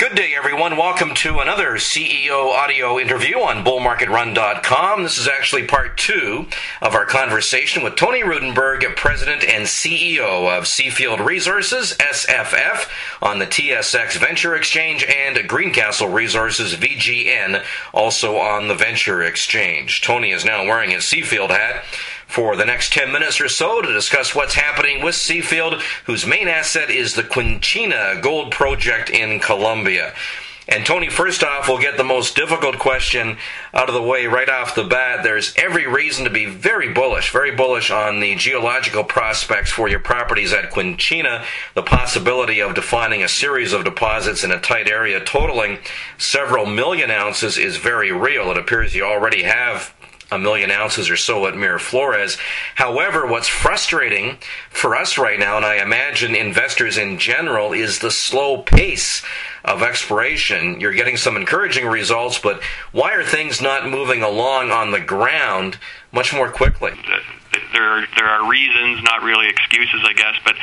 Good day, everyone. Welcome to another CEO audio interview on bullmarketrun.com. This is actually part two of our conversation with Tony Rudenberg, President and CEO of Seafield Resources, SFF, on the TSX Venture Exchange, and Greencastle Resources, VGN, also on the Venture Exchange. Tony is now wearing his Seafield hat for the next 10 minutes or so to discuss what's happening with Seafield, whose main asset is the Quinchina Gold Project in Colombia. And Tony, first off, we'll get the most difficult question out of the way right off the bat. There's every reason to be very bullish on the geological prospects for your properties at Quinchina. The possibility of defining a series of deposits in a tight area totaling several million ounces is very real. It appears you already have 1 million ounces or so at Miraflores. However, what's frustrating for us right now, and I imagine investors in general, is the slow pace of exploration. You're getting some encouraging results, but why are things not moving along on the ground much more quickly? There are reasons, not really excuses, I guess, but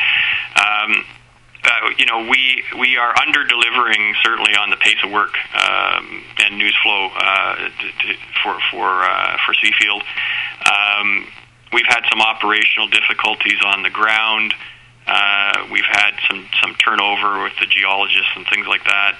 we are under-delivering certainly on the pace of work and news flow for Seafield. We've had some operational difficulties on the ground. We've had some turnover with the geologists and things like that.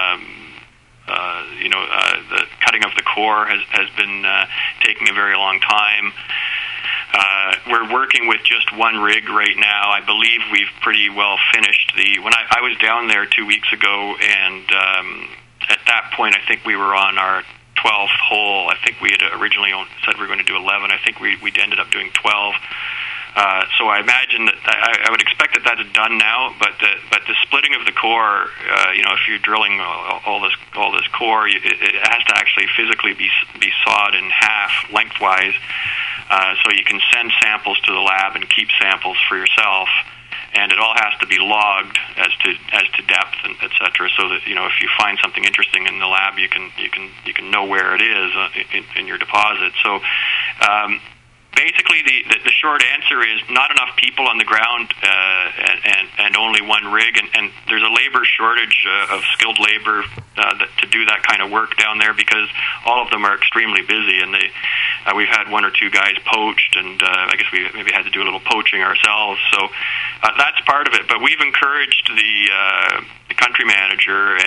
The cutting of the core has been taking a very long time. We're working with just one rig right now. I believe we've pretty well finished when I was down there 2 weeks ago, and at that point I think we were on our 12th hole. I think we had originally said we were going to do 11. I think we ended up doing 12. So I imagine that I would expect that that's done now. But the splitting of the core, if you're drilling all this core, it has to actually physically be sawed in half lengthwise, so you can send samples to the lab and keep samples for yourself. And it all has to be logged as to depth and et cetera, so that if you find something interesting in the lab, you can know where it is in your deposit. So. Basically, the short answer is not enough people on the ground and only one rig, and there's a labor shortage of skilled labor to do that kind of work down there, because all of them are extremely busy, and we've had one or two guys poached, and I guess we maybe had to do a little poaching ourselves. So that's part of it. But we've encouraged the country manager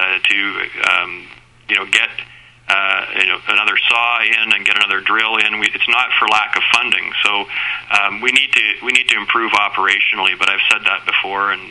to get another saw in and get another drill in. It's not for lack of funding, so we need to improve operationally. But I've said that before, and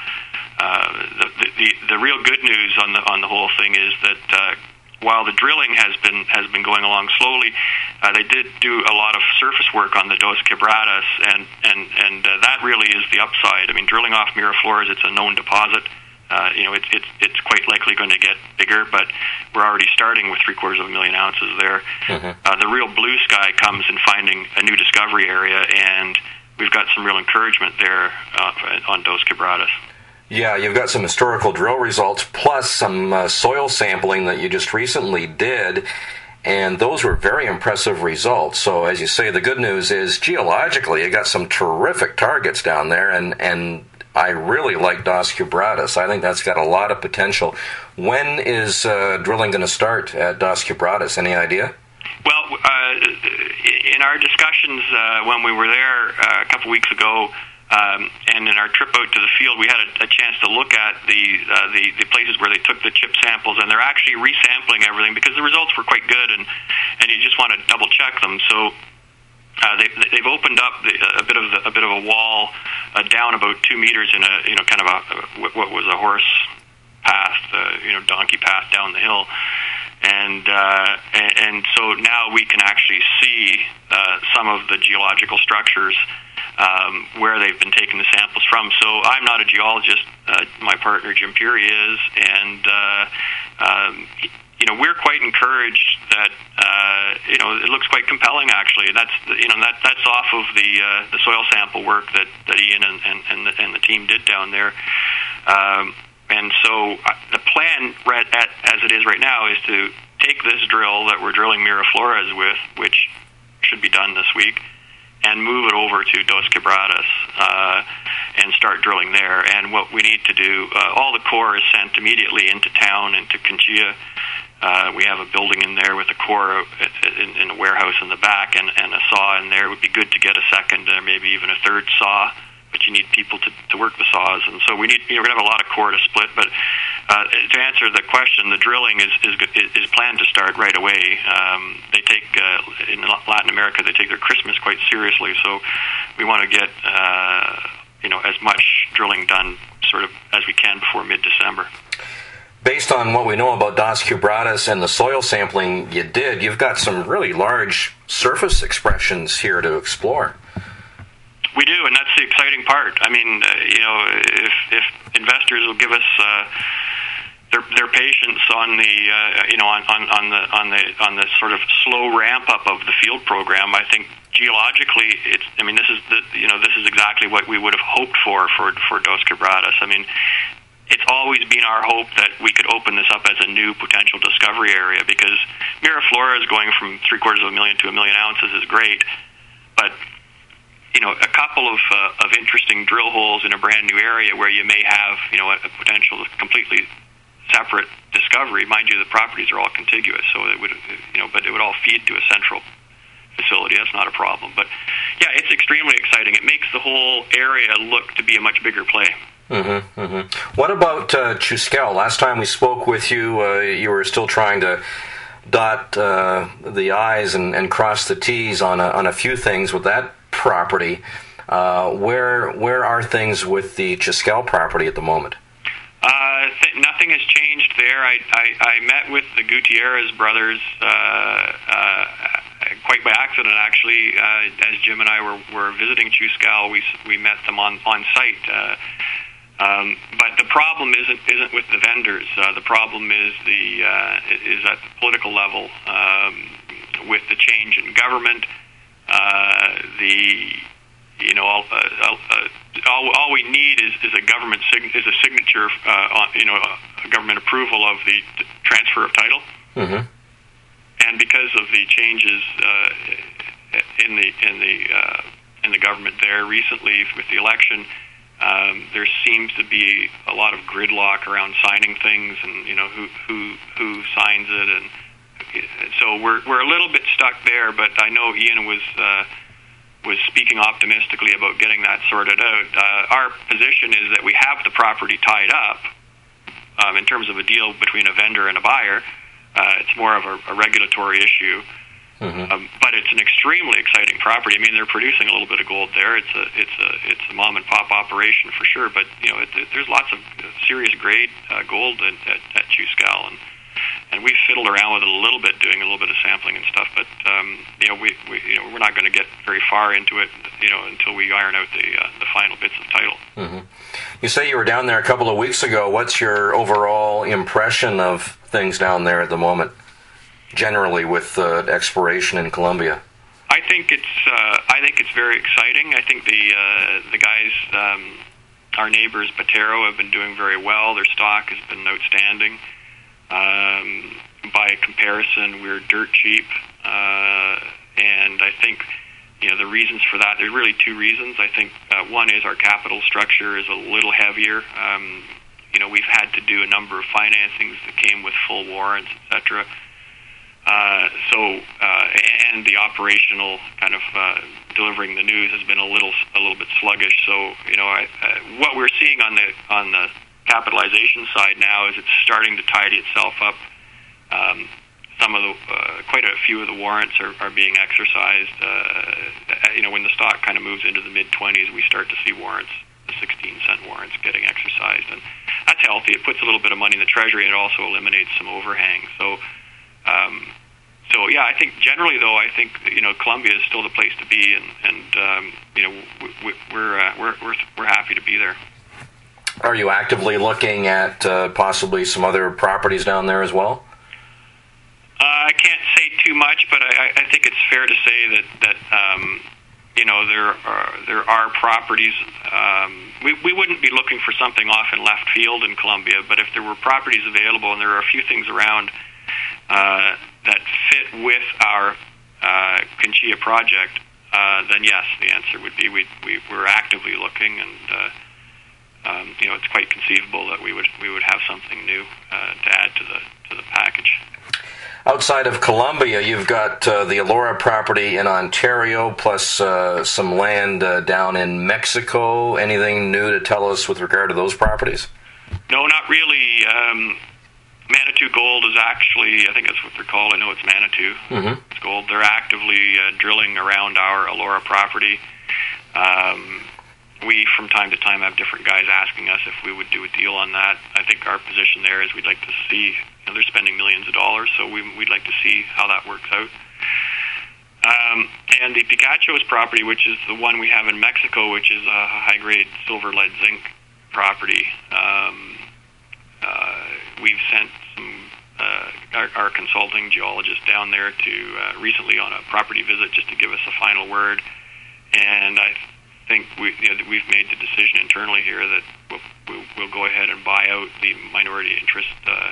the real good news on the whole thing is that while the drilling has been going along slowly, they did do a lot of surface work on the Dos Quebradas, and that really is the upside. I mean, drilling off Miraflores, it's a known deposit. It's quite likely going to get bigger, but we're already starting with 750,000 ounces there. Mm-hmm. The real blue sky comes in finding a new discovery area, and we've got some real encouragement there on Dos Quebradas. Yeah, you've got some historical drill results, plus some soil sampling that you just recently did, and those were very impressive results. So, as you say, the good news is, geologically, you got some terrific targets down there, and I really like Dos Quebradas. I think that's got a lot of potential. When is drilling going to start at Dos Quebradas? Any idea? Well, in our discussions when we were there a couple weeks ago, and in our trip out to the field, we had a chance to look at the places where they took the chip samples, and they're actually resampling everything because the results were quite good, and you just want to double check them. So. They've opened up a bit of a wall down about 2 meters in a kind of what was a horse path, donkey path down the hill, and so now we can actually see some of the geological structures where they've been taking the samples from. So I'm not a geologist. My partner Jim Peary is, and we're quite encouraged that it looks quite compelling, actually. That's off of the soil sample work that Ian and the team did down there. And so the plan, as it is right now, is to take this drill that we're drilling Miraflores with, which should be done this week, and move it over to Dos Quebradas. and start drilling there. And what we need to do, all the core is sent immediately into town, into Quinchia. We have a building in there with a core in a warehouse in the back and a saw in there. It would be good to get a second or maybe even a third saw, but you need people to work the saws. And so we need, we're going to have a lot of core to split. But to answer the question, the drilling is planned to start right away. They take, in Latin America, they take their Christmas quite seriously. So we want to get, as much drilling done sort of as we can before mid-December. Based on what we know about Dos Quebradas and the soil sampling you did, you've got some really large surface expressions here to explore. We do, and that's the exciting part. I mean, if investors will give us their patience on the on the sort of slow ramp up of the field program, I think geologically, this is exactly what we would have hoped for Dos Quebradas. I mean, it's always been our hope that we could open this up as a new potential discovery area, because Miraflores going from 750,000 to 1 million ounces is great, but a couple of interesting drill holes in a brand new area where you may have a potential completely separate discovery. Mind you, the properties are all contiguous, so it would but it would all feed to a central facility. That's not a problem. But yeah, it's extremely exciting. It makes the whole area look to be a much bigger play. Mm-hmm, mm-hmm. What about Chusquel? Last time we spoke with you, you were still trying to dot the I's and cross the T's on a few things with that property. Where are things with the Chusquel property at the moment? Nothing has changed there. I met with the Gutierrez brothers quite by accident, actually. As Jim and I were visiting Chusquel, we met them on site. But the problem isn't with the vendors. The problem is is at the political level, with the change in government. All we need is a government is a signature, a government approval of the transfer of title. Mm-hmm. And because of the changes in the government there recently with the election, there seems to be a lot of gridlock around signing things, and who signs it, and so we're a little bit stuck there. But I know Ian was speaking optimistically about getting that sorted out. Our position is that we have the property tied up in terms of a deal between a vendor and a buyer. It's more of a regulatory issue. Mm-hmm. But it's an extremely exciting property. I mean, they're producing a little bit of gold there. It's a mom and pop operation for sure. But there's lots of serious grade gold at Chusquel, and we've fiddled around with it a little bit, doing a little bit of sampling and stuff. But we're not going to get very far into it, until we iron out the final bits of title. Mm-hmm. You say you were down there a couple of weeks ago. What's your overall impression of things down there at the moment, generally with exploration in Colombia? I think it's very exciting. I think the guys, our neighbors, Batero, have been doing very well. Their stock has been outstanding. By comparison, we're dirt cheap, and I think the reasons for that. There's really two reasons. I think one is our capital structure is a little heavier. We've had to do a number of financings that came with full warrants, etc. And the operational kind of delivering the news has been a little bit sluggish. So what we're seeing on the capitalization side now is it's starting to tidy itself up. Quite a few of the warrants are being exercised. When the stock kind of moves into the mid-20s, we start to see warrants, the 16-cent warrants, getting exercised, and that's healthy. It puts a little bit of money in the treasury, and it also eliminates some overhang. So yeah, I think generally, though, I think Colombia is still the place to be, and we're happy to be there. Are you actively looking at possibly some other properties down there as well? I can't say too much, but I think it's fair to say that there are properties. We wouldn't be looking for something off in left field in Colombia, but if there were properties available, and there are a few things around that fit with our Quinchia project, then yes, the answer would be we're actively looking, and it's quite conceivable that we would have something new to add to the package. Outside of Columbia, you've got the Elora property in Ontario, plus some land down in Mexico. Anything new to tell us with regard to those properties? No, not really. Manitou Gold is actually, I think that's what they're called. I know it's Manitou. Mm-hmm. It's gold. They're actively drilling around our Elora property. We, from time to time, have different guys asking us if we would do a deal on that. I think our position there is we'd like to see, they're spending millions of dollars, so we'd like to see how that works out. And the Picachos property, which is the one we have in Mexico, which is a high-grade silver, lead, zinc property, we've sent some our consulting geologist down there to recently on a property visit just to give us a final word, and I think we've made the decision internally here that we'll go ahead and buy out the minority interest,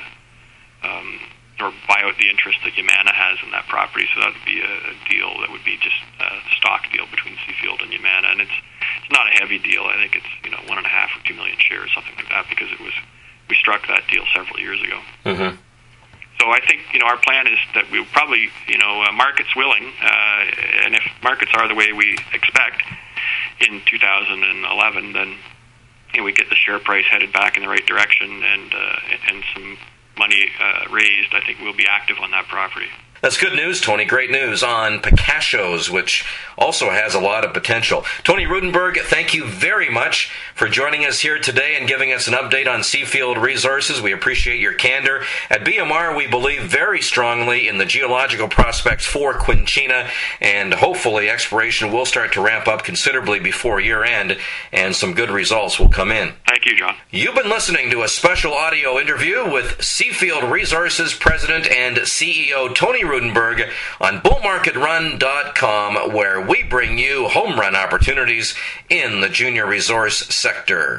or buy out the interest that Yamana has in that property. So that would be a deal that would be just a stock deal between Seafield and Yamana, and it's not a heavy deal. I think it's 1.5 or 2 million shares, something like that, because we struck that deal several years ago. Mm-hmm. So I think our plan is that we'll probably markets willing, and if markets are the way we expect in 2011, then we get the share price headed back in the right direction and some money raised. I think we'll be active on that property. That's good news, Tony. Great news on Picachos, which also has a lot of potential. Tony Rudenberg, thank you very much for joining us here today and giving us an update on Seafield Resources. We appreciate your candor. At BMR, we believe very strongly in the geological prospects for Quinchina, and hopefully exploration will start to ramp up considerably before year-end, and some good results will come in. Thank you, John. You've been listening to a special audio interview with Seafield Resources President and CEO Tony Rudenberg on bullmarketrun.com, where we bring you home run opportunities in the junior resource sector.